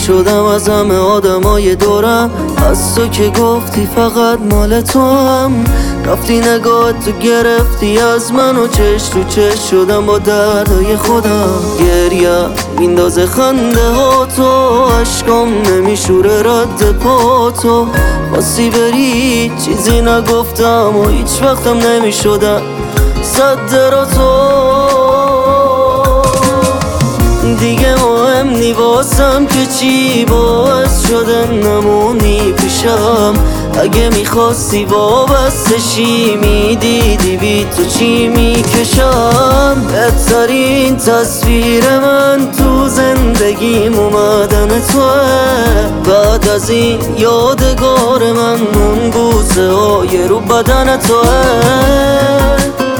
شدم از همه آدمای دورم، از تو که گفتی فقط مال تو هم. رفتی نگاهت تو گرفتی از من و چش تو چش شدم با دردای خودم. گریه میندازه خنده ها تو، عشقم نمیشوره رد پا تو. خواستی بری چیزی نگفتم و هیچ وقتم نمیشدم صد را تو. دیگه مهم نی واسم که چی باعث شده نمونی پیشم. اگه میخواستی وابسته شی میدیدی بی تو چی میکشم. بهترین تصویر من تو زندگیم اومدن توه. بعد از این یادگار من اون بوسه های رو بدن توه.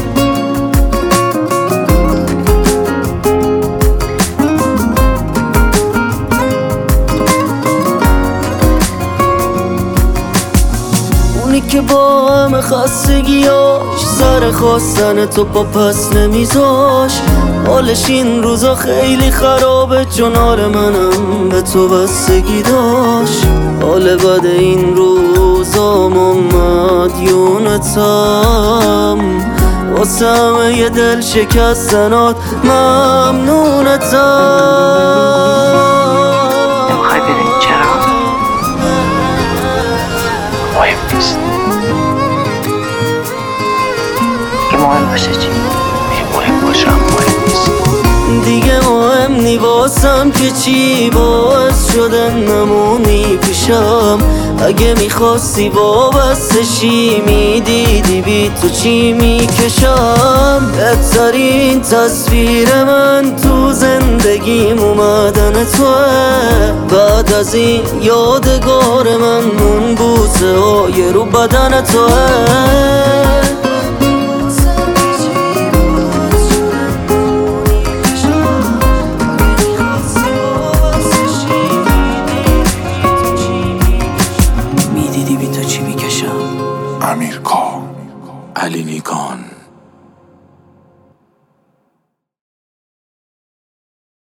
که با همه خستگیاش سر خواستن تو پا پس نمیذاش. حالش این روزا خیلی خرابه چون آره منم به تو بستگی داشت. حال بد این روزا مدیونتم، واسه همه یه دل شکستنات ممنونتم. نمیخوای ببینی چرا؟ مهم نیست. مهم باشه چی؟ مهم باشه هم مهم نیست. دیگه مهم نی واسم که چی باعث شده نمونی پیشم. اگه میخواستی وابسته شی میدیدی بی تو چی میکشم. بهترین تصویر من تو زندگیم اومدن توه. بعد از این یادگار من اون بوسه های رو بدن توه. امیرکان علی نیکان